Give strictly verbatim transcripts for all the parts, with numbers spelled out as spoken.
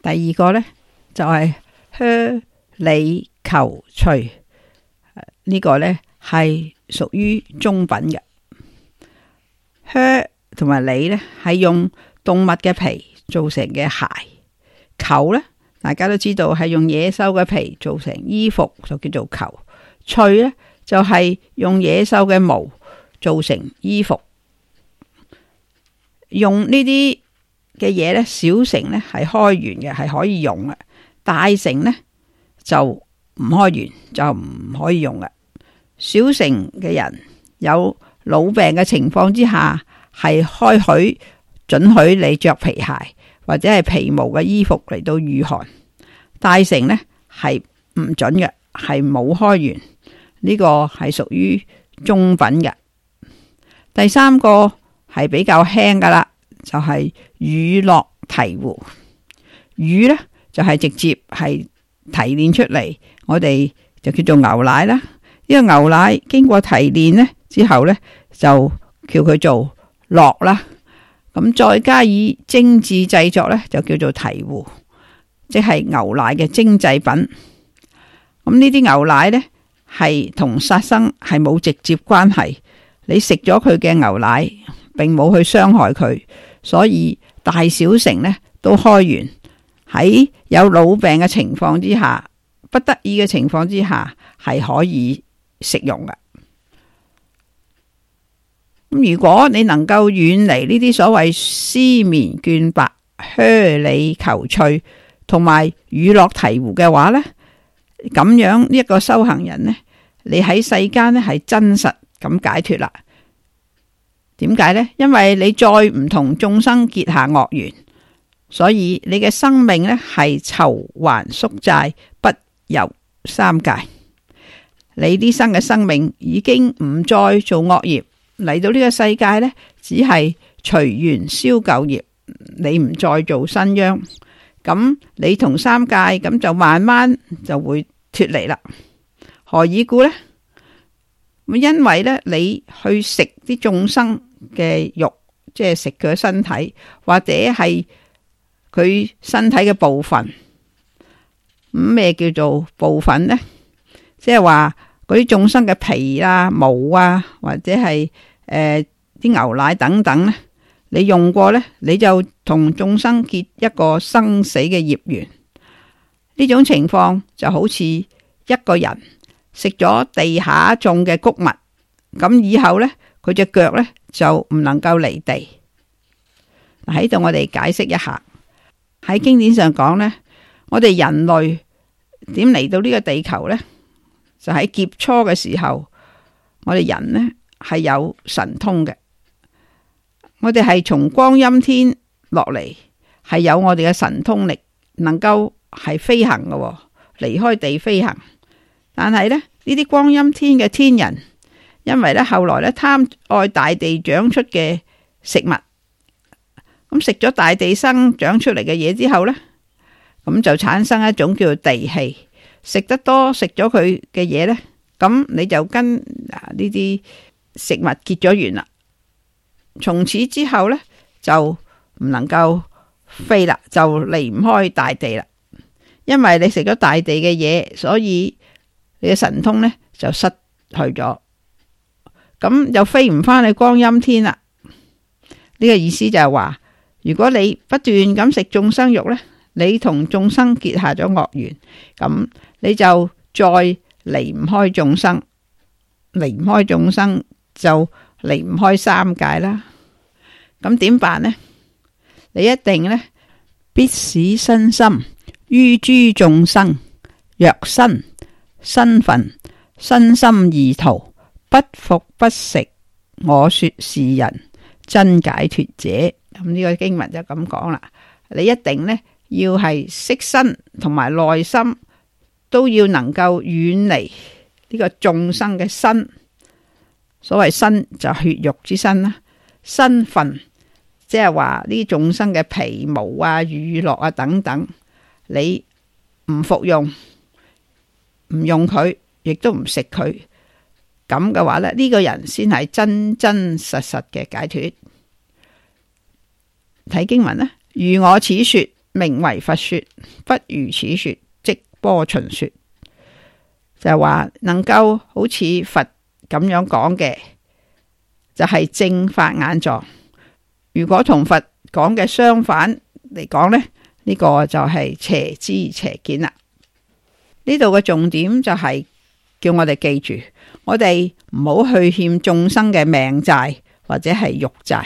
第二個呢，就係靴履裘繸，呢個呢係屬於中品嘅。靴同埋履呢係用動物嘅皮做成嘅鞋，裘呢大家都知道係用野獸嘅皮做成衣服，就叫做裘。繸呢就係用野獸嘅毛做成衣服。用呢啲嘅嘢呢，小乘呢係開源嘅，係可以用嘅；大乘呢就唔開源，就唔可以用嘅。小乘嘅人有老病嘅情況之下，係開許准許你着皮鞋或者係皮毛嘅衣服嚟到御寒。大乘呢係唔准嘅，係冇開源，呢個係屬於中品嘅。第三個係比較輕噶啦，就係乳酪醍醐。乳呢就係、是、直接係提煉出嚟，我哋就叫做牛奶啦。呢、這個牛奶經過提煉呢之後呢，就叫佢做酪啦。咁再加以精製製作呢，就叫做醍醐，即係牛奶嘅精製品。咁呢啲牛奶呢，係同殺生係冇直接關係。你食咗佢嘅牛奶，並冇去傷害佢，所以大小乘呢都開源。喺有老病嘅情況之下，不得已嘅情況之下，係可以食用嘅。咁如果你能夠遠離呢啲所謂絲綿絹白、靴履裘繸同埋乳酪醍醐嘅話呢，咁樣一個修行人呢，你喺世間呢係真實咁解脫啦。點解呢？因為你再唔同眾生結下惡緣，所以你嘅生命呢係酬還宿債，不遊三界。你呢生嘅生命已經唔再做惡業，嚟到呢個世界呢，只係隨緣消舊業，你唔再做新殃。咁你同三界咁就慢慢就會脫離啦。何以故呢？因為呢，你去食啲眾生嘅肉，即係食佢嘅身體，或者係佢身體嘅部分。咁咩叫做部分呢？即係話嗰啲眾生嘅皮啊、毛啊，或者係誒啲牛奶等等呢，你用過呢，你就同眾生結一個生死嘅業緣。呢種情況就好似一個人食咗地下種嘅穀物，咁以後呢，佢隻腳呢就唔能夠離地。喺度我哋解釋一下，喺經典上講呢，我哋人類點嚟到呢個地球呢？就喺劫初嘅時候，我哋人呢係有神通嘅，我哋係從光陰天落嚟，係有我哋嘅神通力，能夠係飛行嘅，離開地飛行。但係呢，呢啲光陰天嘅天人，因為呢後來呢貪愛大地長出嘅食物，咁食咗大地生長出嚟嘅嘢之後呢，咁就產生一種叫做地氣。食得多，食咗佢嘅嘢呢，咁你就跟呢啲食物結咗緣啦。從此之後呢，就唔能夠飛啦，就離唔開大地啦。因為你食咗大地嘅嘢，所以你嘅神通呢就失去咗，咁就飛唔返去光陰天啦。呢個意思就係話，如果你不斷咁食眾生肉呢，你同眾生結下咗惡緣，咁你就再離唔開眾生，離唔開眾生就離唔開三界啦。咁點辦呢？你一定呢，必使身心於諸眾生，若身身分身心二途，不服不食。我說是人真解脫者。咁呢個經文就咁講啦。你一定呢，要係色身同埋內心都要能夠遠離呢個眾生嘅身。所謂身就血肉之身啦，身分即係話呢眾生嘅皮毛啊、乳酪啊等等，你唔服用，唔用佢，亦都唔食佢，咁嘅話咧，呢、這個人先係真真實實嘅解脫。睇經文啦，如我此說， 名為佛說，不如此說，即波旬說。就係話能夠好似佛咁樣講嘅，就係、是、正法眼藏。如果同佛講嘅相反嚟講呢，呢、這個就係邪知邪見啦。呢度嘅重點就係叫我哋記住，我哋唔好去欠眾生嘅命債或者係欲債。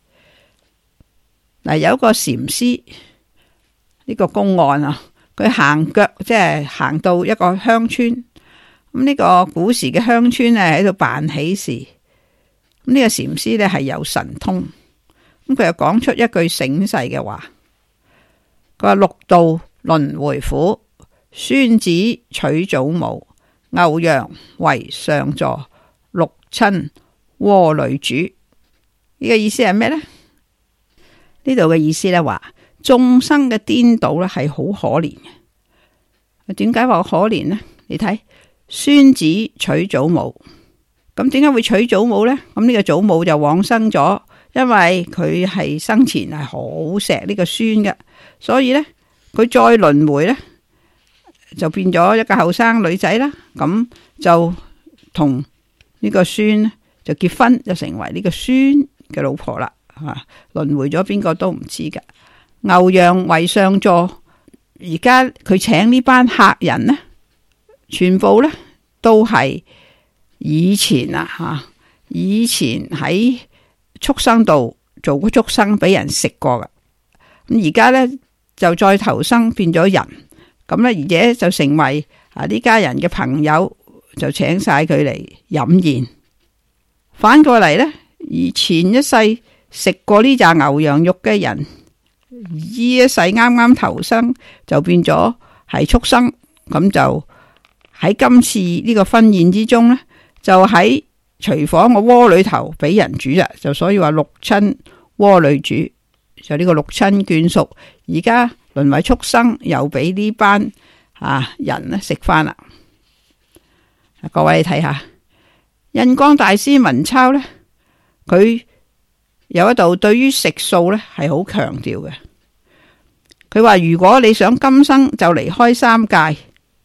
嗱，有一個禪師，呢、這個公案啊，佢行腳即係行到一個鄉村。咁呢個古時嘅鄉村咧喺度辦喜事，咁、這、呢個禪師咧係有神通，咁佢又講出一句醒世嘅話，佢話六道輪迴苦，孫子娶祖母，牛羊為上座，六親窩裏主。呢、這個意思係咩呢？呢度嘅意思咧話眾生嘅顛倒咧係好可憐嘅。點解話可憐呢？你睇。孫子娶祖母，咁點解會娶祖母呢？咁呢個祖母就往生咗，因為佢係生前係好錫呢個孫嘅，所以呢，佢再輪迴呢，就變咗一個後生女仔啦。咁就同呢個孫就結婚，就成為呢個孫嘅老婆啦。吓，輪迴咗邊個都唔知噶。牛羊為上座，而家佢請呢班客人呢，全部呢都係以前啊吓，以前喺畜生道做過畜生，俾人食過噶。咁而家呢就再投生變咗人，咁呢而且就成為啊呢家人嘅朋友，就請晒佢嚟飲宴。反過嚟呢，而前一世食過呢紮牛羊肉嘅人，呢一世啱啱投生就變咗係畜生，咁就。喺今次呢個婚宴之中呢，就喺廚房個鍋裏頭俾人煮啦，就所以話六親鍋裏煮，就呢個六親眷屬，而家淪為畜生，又俾呢班啊人呢食翻啦。各位睇下，印光大師文鈔呢，佢有一度對於食素呢係好強調嘅。佢話如果你想今生就離開三界，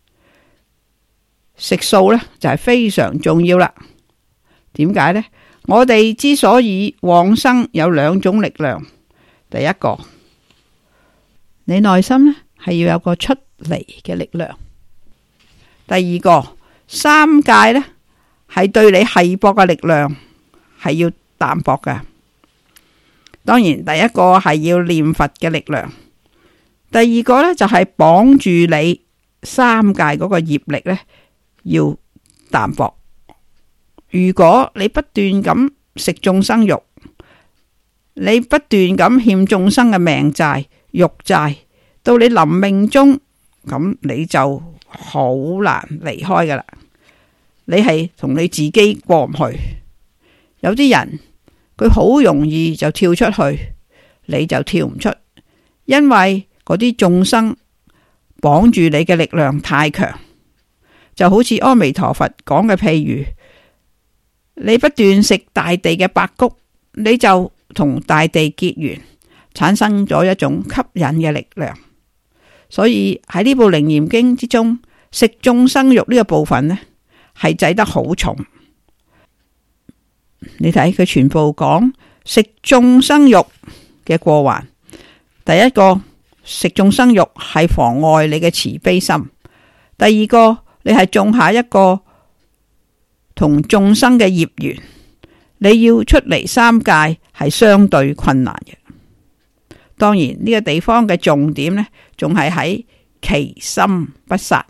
食素呢就係非常重要啦。點解呢？我哋之所以往生有兩種力量，第一個，你內心呢係要有個出離嘅力量；第二個，三界呢係對你繫薄嘅力量係要淡薄㗎。當然，第一個係要念佛嘅力量，第二個呢就係綁住你三界嗰個業力呢。要淡薄。如果你不斷咁食眾生肉，你不斷咁欠眾生嘅命債、欲債，到你臨命終，咁你就好難離開噶啦。你係同你自己過唔去。有啲人佢好容易就跳出去，你就跳唔出，因為嗰啲眾生綁住你嘅力量太強。就好似阿彌陀佛講嘅譬如，你不斷食大地嘅白穀，你就同大地結緣，產生咗一種吸引嘅力量。所以喺呢部《楞嚴經》之中，食眾生肉呢個部分呢係制得好重。你睇佢全部講食眾生肉嘅過患。第一個，食眾生肉係妨礙你嘅慈悲心；第二個，你係種下一個同眾生嘅業緣，你要出離三界係相對困難嘅。當然呢個地方嘅重點呢，仲係喺其心不殺，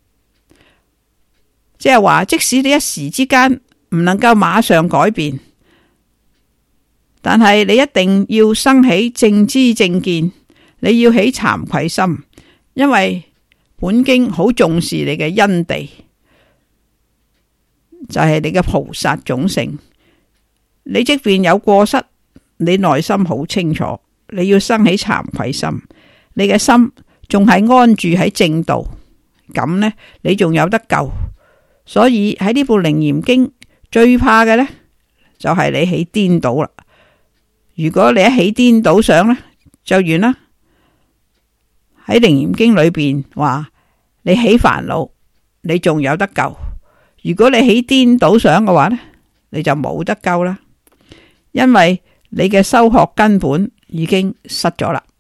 即係話即使你一時之間唔能夠馬上改變，但係你一定要生起正知正見，你要起慚愧心，因為本經好重視你嘅因地，就係你嘅菩薩種性。你即便有過失，你內心好清楚，你要生起慚愧心，你嘅心仲係安住喺正道，咁呢，你仲有得救。所以喺呢部《楞嚴經》最怕嘅呢，就係你起顛倒啦。如果你一起顛倒上呢，就完啦。 喺楞嚴經裏邊話，你起煩惱，你仲有得救；如果你起顛倒想嘅話呢，你就冇得救啦，因為你嘅修學根本已經失咗啦。